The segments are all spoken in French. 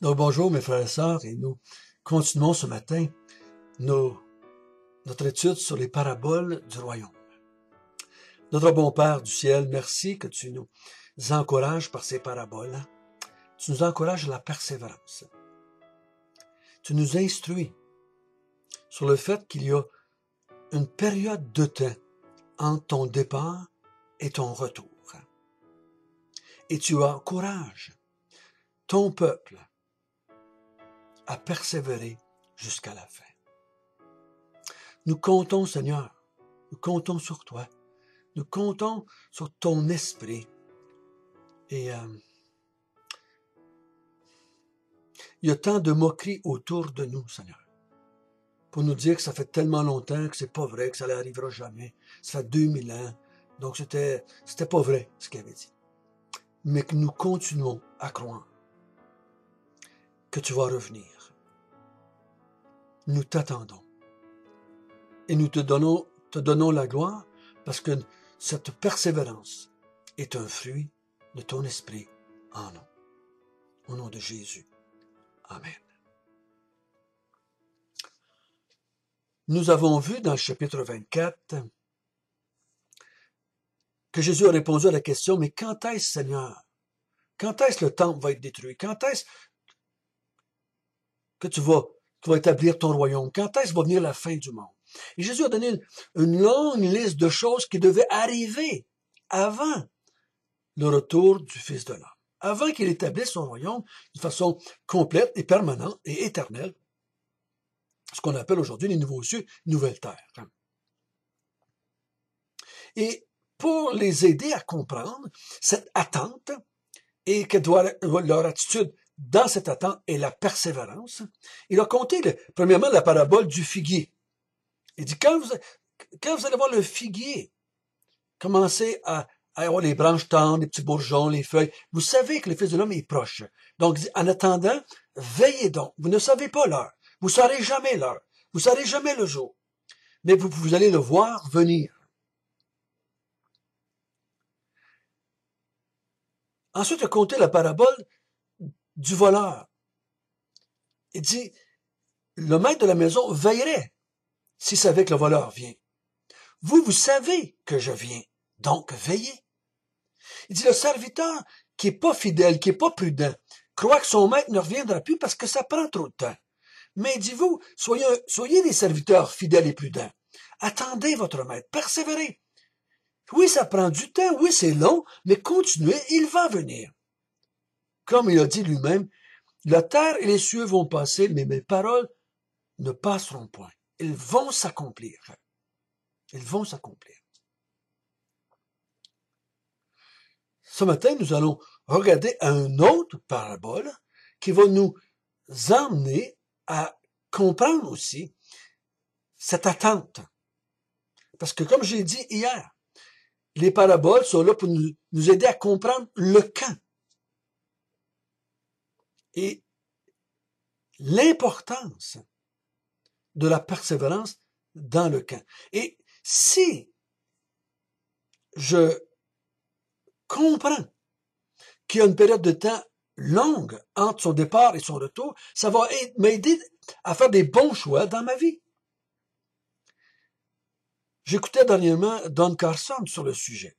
Donc bonjour mes frères et sœurs, et nous continuons ce matin notre étude sur les paraboles du royaume. Notre bon Père du ciel, merci que tu nous encourages par ces paraboles. Tu nous encourages à la persévérance. Tu nous instruis sur le fait qu'il y a une période de temps entre ton départ et ton retour. Et tu encourages ton peuple à persévérer jusqu'à la fin. Nous comptons, Seigneur, nous comptons sur toi, nous comptons sur ton esprit. Et il y a tant de moqueries autour de nous, Seigneur, pour nous dire que ça fait tellement longtemps que c'est pas vrai, que ça n'arrivera jamais. Ça fait 2000 ans, donc c'était pas vrai ce qu'il avait dit. Mais que nous continuons à croire que tu vas revenir. Nous t'attendons. Et nous te donnons la gloire parce que cette persévérance est un fruit de ton esprit en nous. Au nom de Jésus. Amen. Nous avons vu dans le chapitre 24 que Jésus a répondu à la question, mais quand est-ce, Seigneur? Quand est-ce le temple va être détruit? Quand est-ce que tu vas établir ton royaume? Quand est-ce va venir la fin du monde? Et Jésus a donné une longue liste de choses qui devaient arriver avant le retour du Fils de l'homme, avant qu'il établisse son royaume de façon complète et permanente et éternelle, ce qu'on appelle aujourd'hui les nouveaux cieux, nouvelles terres. Et pour les aider à comprendre cette attente et que leur attitude dans cette attente est la persévérance, il a compté premièrement la parabole du figuier. Il dit, quand vous allez voir le figuier commencer à avoir les branches tendres, les petits bourgeons, les feuilles, vous savez que le Fils de l'homme est proche. Donc, en attendant, veillez donc. Vous ne savez pas l'heure. Vous ne saurez jamais l'heure. Vous ne saurez jamais le jour. Mais vous allez le voir venir. Ensuite, il a compté la parabole du voleur. Il dit, le maître de la maison veillerait s'il savait que le voleur vient. Vous savez que je viens, donc veillez. Il dit, le serviteur qui est pas fidèle, qui est pas prudent, croit que son maître ne reviendra plus parce que ça prend trop de temps. Mais dis-vous, soyez des serviteurs fidèles et prudents. Attendez votre maître, persévérez. Oui, ça prend du temps, oui, c'est long, mais continuez, il va venir. Comme il a dit lui-même, la terre et les cieux vont passer, mais mes paroles ne passeront point. Elles vont s'accomplir. Elles vont s'accomplir. Ce matin, nous allons regarder une autre parabole qui va nous emmener à comprendre aussi cette attente. Parce que comme j'ai dit hier, les paraboles sont là pour nous aider à comprendre le quand. Et l'importance de la persévérance dans le quand. Et si je comprends qu'il y a une période de temps longue entre son départ et son retour, ça va m'aider à faire des bons choix dans ma vie. J'écoutais dernièrement Don Carson sur le sujet.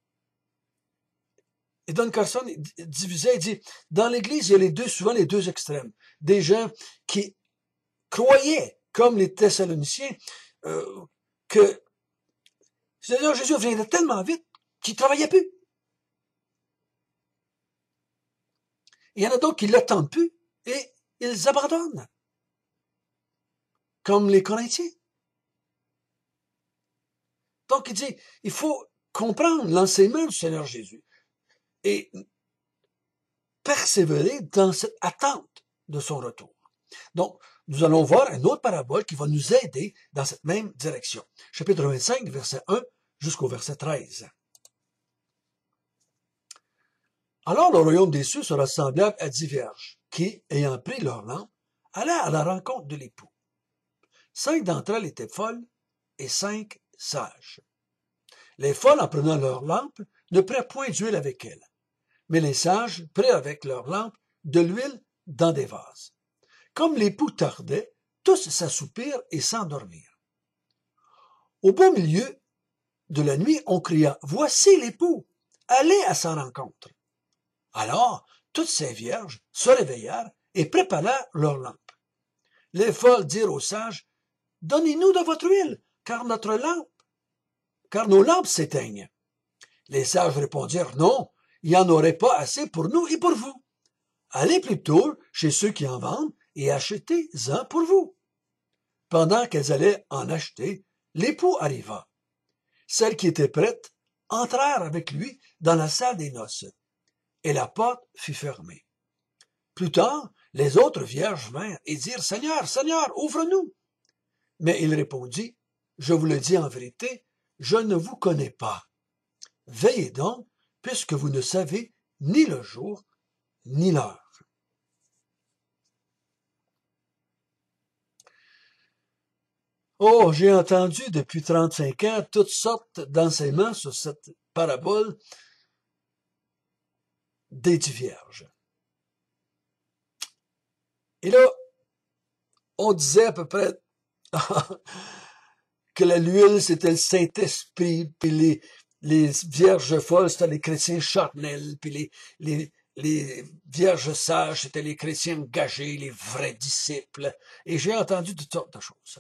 Et Don Carson il dit, dans l'Église, il y a souvent les deux extrêmes. Des gens qui croyaient, comme les Thessaloniciens, que Seigneur Jésus viendrait tellement vite qu'ils ne travaillaient plus. Il y en a d'autres qui ne l'attendent plus et ils abandonnent. Comme les Corinthiens. Donc il dit, il faut comprendre l'enseignement du Seigneur Jésus et persévérer dans cette attente de son retour. Donc, nous allons voir une autre parabole qui va nous aider dans cette même direction. Chapitre 25, verset 1 jusqu'au verset 13. Alors le royaume des cieux sera semblable à 10 vierges qui, ayant pris leur lampe, allaient à la rencontre de l'époux. 5 d'entre elles étaient folles et 5 sages. Les folles, en prenant leur lampe, ne prenaient point d'huile avec elles. Mais les sages prirent avec leur lampe de l'huile dans des vases. Comme l'époux tardait, tous s'assoupirent et s'endormirent. Au beau milieu de la nuit, on cria « Voici l'époux! Allez à sa rencontre! » Alors, toutes ces vierges se réveillèrent et préparèrent leurs lampes. Les folles dirent aux sages « Donnez-nous de votre huile, car nos lampes s'éteignent. » Les sages répondirent « Non, il n'y en aurait pas assez pour nous et pour vous. Allez plutôt chez ceux qui en vendent et achetez-en pour vous. » Pendant qu'elles allaient en acheter, l'époux arriva. Celles qui étaient prêtes entrèrent avec lui dans la salle des noces, et la porte fut fermée. Plus tard, les autres vierges vinrent et dirent « Seigneur, Seigneur, ouvre-nous » Mais il répondit « Je vous le dis en vérité, je ne vous connais pas. Veillez donc, puisque vous ne savez ni le jour ni l'heure. » Oh, j'ai entendu depuis 35 ans toutes sortes d'enseignements sur cette parabole des 10 vierges. Et là, on disait à peu près que l'huile, c'était le Saint-Esprit, puis les vierges folles, c'était les chrétiens charnels, puis les vierges sages, c'était les chrétiens engagés, les vrais disciples. Et j'ai entendu toutes sortes de choses.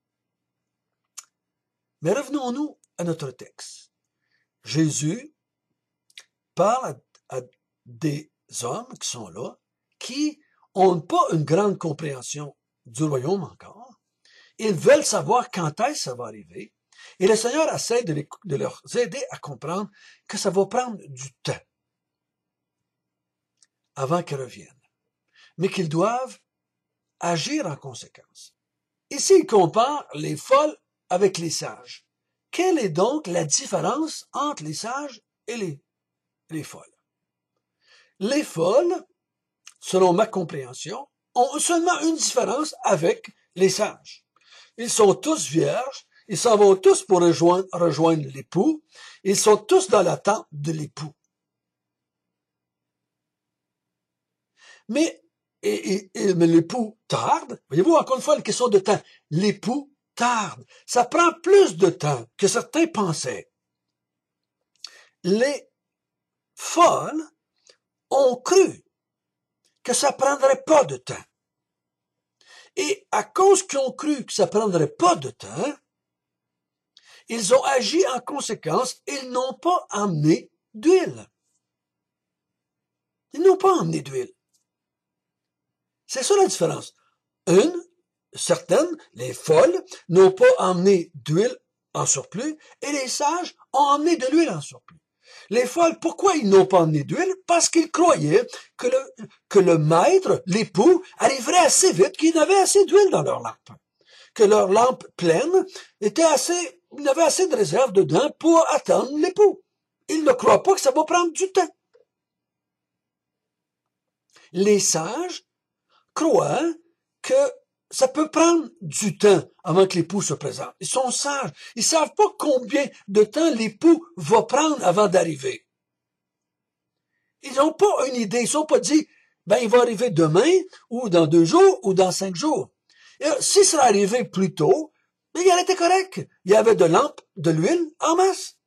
Mais revenons-nous à notre texte. Jésus parle à des hommes qui sont là, qui n'ont pas une grande compréhension du royaume encore. Ils veulent savoir quand est-ce que ça va arriver. Et le Seigneur essaie de leur aider à comprendre que ça va prendre du temps avant qu'ils reviennent, mais qu'ils doivent agir en conséquence. Ici, il compare les folles avec les sages. Quelle est donc la différence entre les sages et les folles? Les folles, selon ma compréhension, ont seulement une différence avec les sages. Ils sont tous vierges, ils s'en vont tous pour rejoindre l'époux, ils sont tous dans l'attente de l'époux. Mais l'époux tarde, voyez-vous, encore une fois, la question de temps, l'époux tarde, ça prend plus de temps que certains pensaient. Les folles ont cru que ça prendrait pas de temps. Et à cause qu'ils ont cru que ça prendrait pas de temps, ils ont agi en conséquence, ils n'ont pas emmené d'huile. Ils n'ont pas emmené d'huile. C'est ça la différence. Certaines, les folles, n'ont pas emmené d'huile en surplus, et les sages ont emmené de l'huile en surplus. Les folles, pourquoi ils n'ont pas emmené d'huile? Parce qu'ils croyaient que le maître, l'époux, arriverait assez vite, qu'ils avaient assez d'huile dans leur lampe. Que leur lampe pleine ils avaient assez de réserve dedans pour attendre l'époux. Ils ne croient pas que ça va prendre du temps. Les sages croient que ça peut prendre du temps avant que l'époux se présente. Ils sont sages. Ils savent pas combien de temps l'époux va prendre avant d'arriver. Ils n'ont pas une idée. Ils ne sont pas dit, il va arriver demain, ou dans 2 jours, ou dans 5 jours. Et s'il serait arrivé plus tôt, il aurait été correct. Il y avait de l'huile en masse.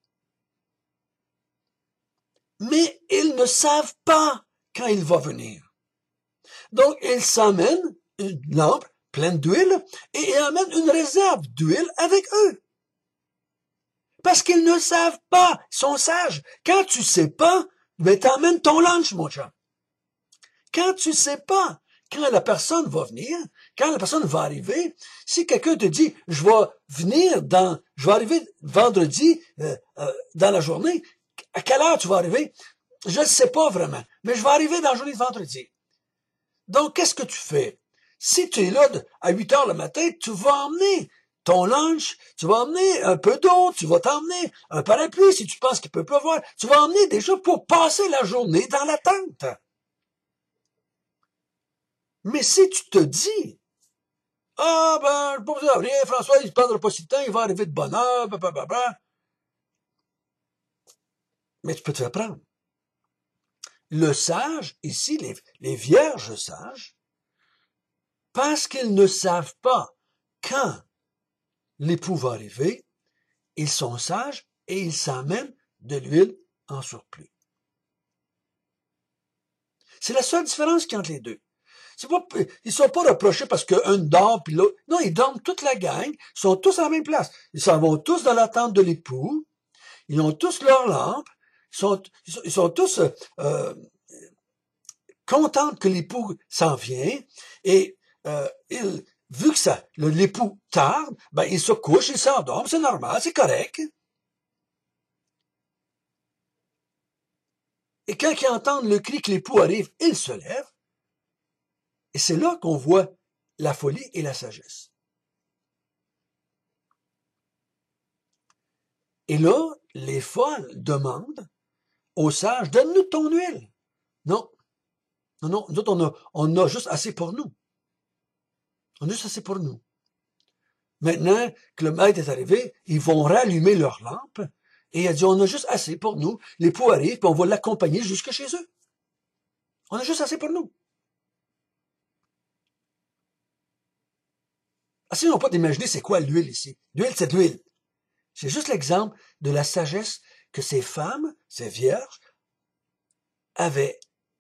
Mais ils ne savent pas quand il va venir. Donc, ils s'emmènent une lampe pleine d'huile et ils amènent une réserve d'huile avec eux. Parce qu'ils ne savent pas, ils sont sages. Quand tu sais pas, t'emmènes ton lunch, mon chat. Quand tu sais pas, quand la personne va venir, quand la personne va arriver, si quelqu'un te dit, je vais arriver vendredi dans la journée, à quelle heure tu vas arriver? Je ne sais pas vraiment, mais je vais arriver dans la journée de vendredi. Donc, qu'est-ce que tu fais? Si tu es là à 8 heures le matin, tu vas emmener ton lunch, tu vas emmener un peu d'eau, tu vas t'emmener un parapluie si tu penses qu'il peut pleuvoir, tu vas emmener des choses pour passer la journée dans la tente. Mais si tu te dis, pas besoin de rien, François, il ne prendra pas si de temps, il va arriver de bonne heure, mais tu peux te faire prendre. le sage, ici, les vierges sages, parce qu'ils ne savent pas quand l'époux va arriver, ils sont sages et ils s'amènent de l'huile en surplus. C'est la seule différence qu'il y a entre les deux. Ils sont pas reprochés parce qu'un dort puis l'autre. Non, ils dorment toute la gang, ils sont tous à la même place. Ils s'en vont tous dans la tente de l'époux, ils ont tous leur lampe, ils sont tous contents que l'époux s'en vient, et vu que l'époux tarde, ben ils se couchent, ils s'endorment, c'est normal, c'est correct. Et quand ils entendent le cri que l'époux arrive, ils se lèvent. Et c'est là qu'on voit la folie et la sagesse. Et là, les folles demandent aux sages, donne-nous ton huile. Non, non, nous autres, on a juste assez pour nous. On a juste assez pour nous. Maintenant que le maître est arrivé, ils vont rallumer leur lampe, et il a dit, on a juste assez pour nous. L'époux arrive, puis on va l'accompagner jusque chez eux. On a juste assez pour nous. Essayons pas d'imaginer c'est quoi l'huile ici. L'huile, c'est de l'huile. C'est juste l'exemple de la sagesse que ces femmes, ces vierges, avaient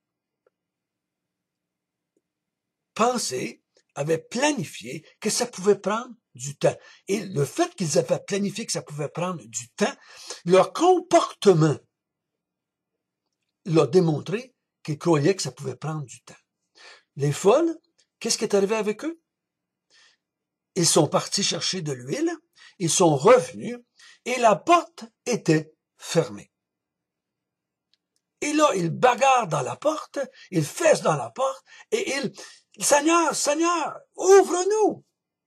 pensé, avaient planifié que ça pouvait prendre du temps. Et le fait qu'ils avaient planifié que ça pouvait prendre du temps, leur comportement l'a démontré qu'ils croyaient que ça pouvait prendre du temps. Les folles, qu'est-ce qui est arrivé avec eux? Ils sont partis chercher de l'huile, ils sont revenus, et la porte était fermée. Et là, ils bagarrent dans la porte, ils fessent dans la porte, et Seigneur, Seigneur, ouvre-nous!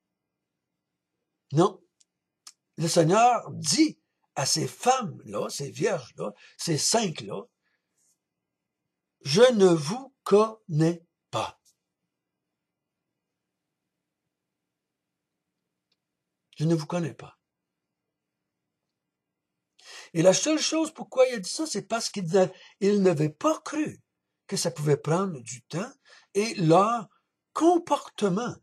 Non. Le Seigneur dit à ces femmes-là, ces vierges-là, ces cinq-là, je ne vous connais pas. Je ne vous connais pas. Et la seule chose pourquoi il a dit ça, c'est parce qu'il n'avait pas cru que ça pouvait prendre du temps, et leur comportement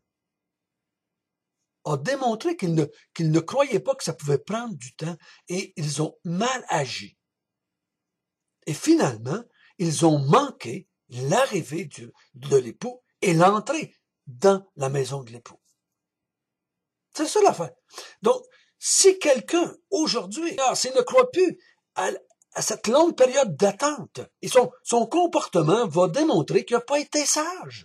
a démontré qu'ils ne croyaient pas que ça pouvait prendre du temps, et ils ont mal agi. Et finalement, ils ont manqué l'arrivée de l'époux et l'entrée dans la maison de l'époux. C'est ça l'affaire. Donc, si quelqu'un, aujourd'hui, s'il ne croit plus à cette longue période d'attente, et son comportement va démontrer qu'il n'a pas été sage.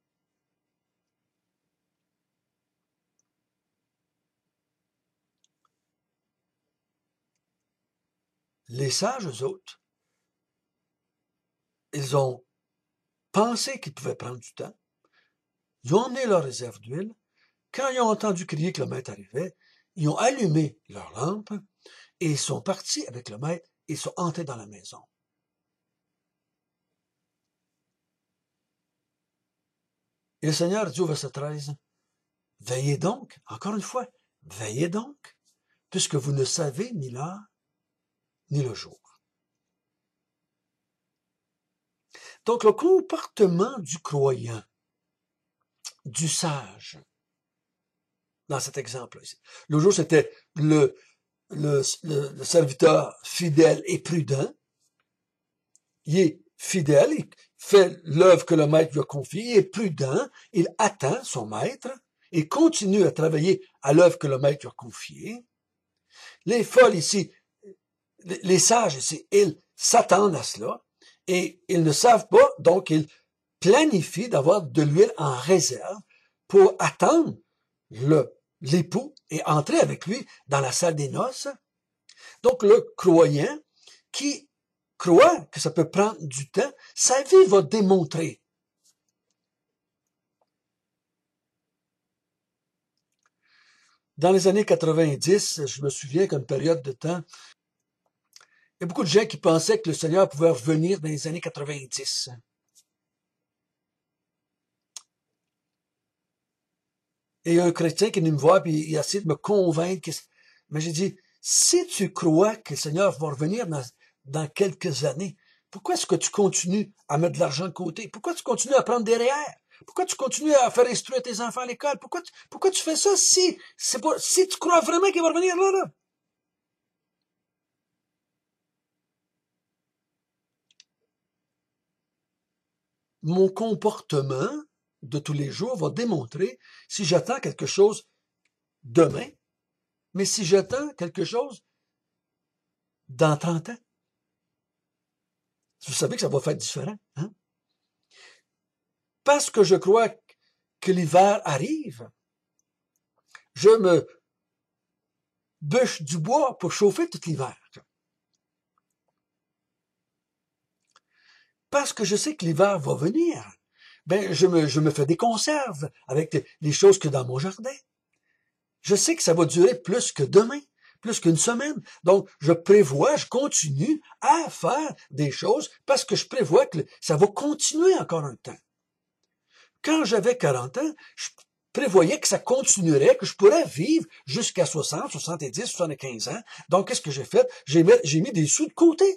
Les sages, eux autres, ils ont pensé qu'ils pouvaient prendre du temps, ils ont emmené leur réserve d'huile, quand ils ont entendu crier que le maître arrivait, ils ont allumé leur lampe, et ils sont partis avec le maître, et ils sont entrés dans la maison. Et le Seigneur dit au verset 13, veillez donc, encore une fois, veillez donc, puisque vous ne savez ni l'heure, ni le jour. Donc, le comportement du croyant, du sage, dans cet exemple ici. Le jour, c'était le serviteur fidèle et prudent. Il est fidèle, il fait l'œuvre que le maître lui a confiée, il est prudent, il attend son maître, il continue à travailler à l'œuvre que le maître lui a confiée. Les folles ici, les sages ici, ils s'attendent à cela, et ils ne savent pas, donc ils planifient d'avoir de l'huile en réserve pour attendre l'époux et entrer avec lui dans la salle des noces. Donc le croyant qui croit que ça peut prendre du temps, sa vie va démontrer. Dans les années 90, je me souviens qu'une période de temps, il y a beaucoup de gens qui pensaient que le Seigneur pouvait revenir dans les années 90. Et il y a un chrétien qui est venu me voir, puis il a essayé de me convaincre. Mais j'ai dit, si tu crois que le Seigneur va revenir dans quelques années, Pourquoi est-ce que tu continues à mettre de l'argent de côté? Pourquoi tu continues à prendre des REER? Pourquoi tu continues à faire instruire tes enfants à l'école? Pourquoi tu fais ça si tu crois vraiment qu'il va revenir là? Mon comportement de tous les jours va démontrer si j'attends quelque chose demain, mais si j'attends quelque chose dans 30 ans. Vous savez que ça va faire différent, hein? Parce que je crois que l'hiver arrive, je me bûche du bois pour chauffer tout l'hiver. Parce que je sais que l'hiver va venir, ben je me fais des conserves avec les choses que dans mon jardin. Je sais que ça va durer plus que demain, plus qu'une semaine. Donc, je continue à faire des choses parce que je prévois que ça va continuer encore un temps. Quand j'avais 40 ans, je prévoyais que ça continuerait, que je pourrais vivre jusqu'à 60, 70, 75 ans. Donc, qu'est-ce que j'ai fait? J'ai mis des sous de côté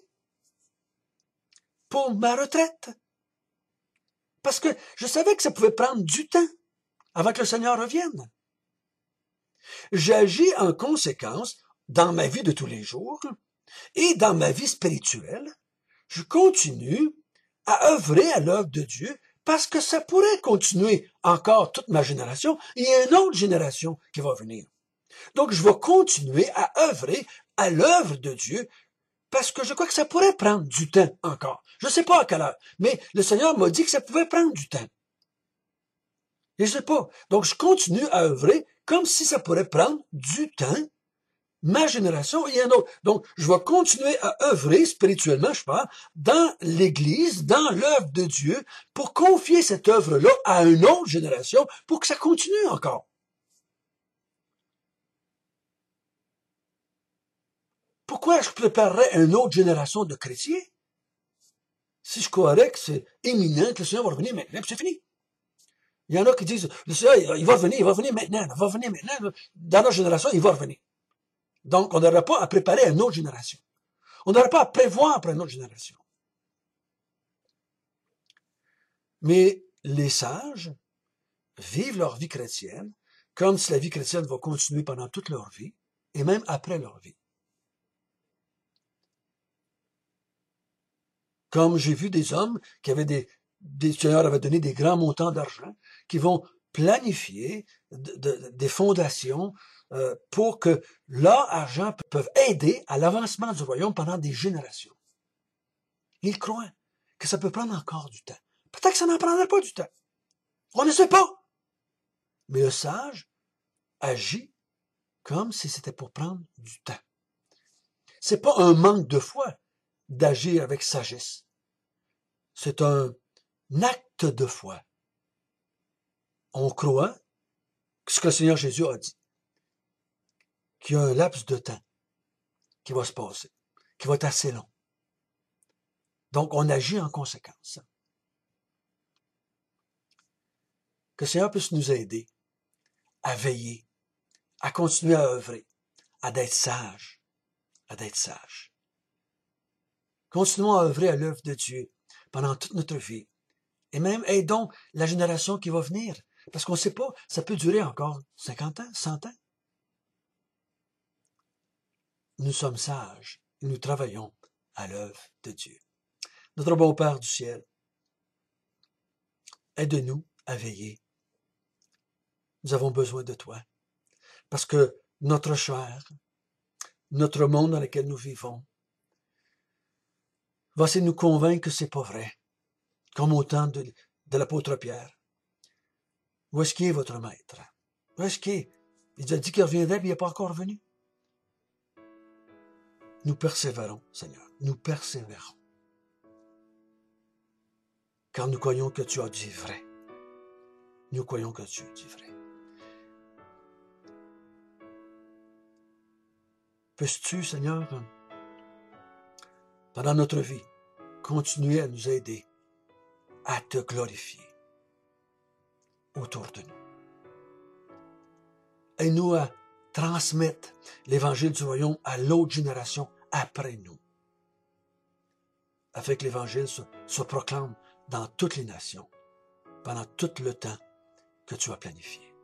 pour ma retraite. Parce que je savais que ça pouvait prendre du temps avant que le Seigneur revienne. J'agis en conséquence dans ma vie de tous les jours et dans ma vie spirituelle. Je continue à œuvrer à l'œuvre de Dieu parce que ça pourrait continuer encore toute ma génération. Il y a une autre génération qui va venir. Donc, je vais continuer à œuvrer à l'œuvre de Dieu parce que je crois que ça pourrait prendre du temps encore. Je ne sais pas à quelle heure, mais le Seigneur m'a dit que ça pouvait prendre du temps. Et je ne sais pas. Donc, je continue à œuvrer comme si ça pourrait prendre du temps, ma génération et un autre. Donc, je vais continuer à œuvrer spirituellement, je parle, dans l'Église, dans l'œuvre de Dieu, pour confier cette œuvre-là à une autre génération, pour que ça continue encore. Pourquoi je préparerais une autre génération de chrétiens si je croirais que c'est imminent, que le Seigneur va revenir maintenant, puis c'est fini? Il y en a qui disent, le Seigneur, il va revenir maintenant, dans notre génération, il va revenir. Donc, on n'aurait pas à préparer une autre génération. On n'aurait pas à prévoir pour une autre génération. Mais les sages vivent leur vie chrétienne comme si la vie chrétienne va continuer pendant toute leur vie et même après leur vie. Comme j'ai vu des hommes qui avaient des seigneurs avaient donné des grands montants d'argent, qui vont planifier des fondations pour que leur argent peut aider à l'avancement du royaume pendant des générations. Ils croient que ça peut prendre encore du temps. Peut-être que ça n'en prendra pas du temps. On ne sait pas. Mais le sage agit comme si c'était pour prendre du temps. C'est pas un manque de foi d'agir avec sagesse. C'est un acte de foi. On croit ce que le Seigneur Jésus a dit, qu'il y a un laps de temps qui va se passer, qui va être assez long. Donc, on agit en conséquence. Que le Seigneur puisse nous aider à veiller, à continuer à œuvrer, à d'être sages, Continuons à œuvrer à l'œuvre de Dieu pendant toute notre vie. Et même aidons la génération qui va venir. Parce qu'on ne sait pas, ça peut durer encore 50 ans, 100 ans. Nous sommes sages et nous travaillons à l'œuvre de Dieu. Notre bon Père du ciel, aide-nous à veiller. Nous avons besoin de toi. Parce que notre chair, notre monde dans lequel nous vivons, va essayer de nous convaincre que c'est pas vrai. Comme au temps de l'apôtre Pierre. Où est-ce qu'il est votre maître? Où est-ce qu'il est? Il a dit qu'il reviendrait, mais il n'est pas encore venu. Nous persévérons, Seigneur. Nous persévérons. Car nous croyons que tu as dit vrai. Nous croyons que tu as dit vrai. Puisses-tu, Seigneur, pendant notre vie, continuer à nous aider à te glorifier autour de nous. Aide-nous à transmettre l'évangile du royaume à l'autre génération après nous. afin que l'Évangile se proclame dans toutes les nations, pendant tout le temps que tu as planifié.